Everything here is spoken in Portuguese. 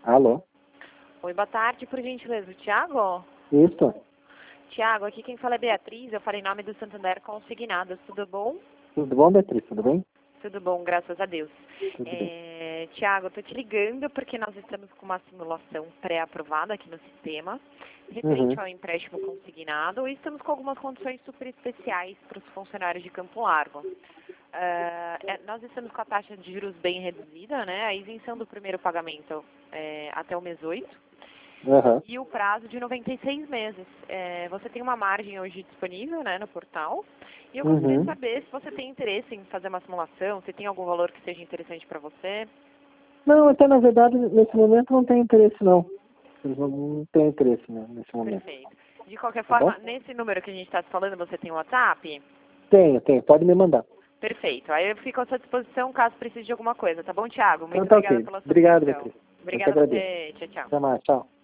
Alô? Oi, boa tarde, por gentileza. Thiago? Isso? Thiago, aqui quem fala é Beatriz, eu falei em nome do Santander Consignados, tudo bom? Tudo bom, Beatriz? Tudo bem? Tudo bom, graças a Deus. Tudo bem. Thiago, eu tô te ligando porque nós estamos com uma simulação pré-aprovada aqui no sistema, referente ao empréstimo consignado, e estamos com algumas condições super especiais para os funcionários de Campo Largo. Nós estamos com a taxa de juros bem reduzida, né? A isenção do primeiro pagamento até o mês 8 e o prazo de 96 meses. Você tem uma margem hoje disponível, né, no portal, e eu gostaria de saber se você tem interesse em fazer uma simulação, se tem algum valor que seja interessante para você. Não, até na verdade, nesse momento não tem interesse, não. Eles não têm interesse, né, nesse momento. Perfeito. De qualquer Tá forma, bom? nesse número que a gente está falando, você tem um WhatsApp? Tenho. Pode me mandar. Perfeito. Aí eu fico à sua disposição caso precise de alguma coisa, tá bom, Thiago? Muito Então tá obrigada ok. pela sua Obrigado, atenção. Beatriz. Eu te Obrigada a agradeço. você. Tchau, tchau. Até mais. Tchau.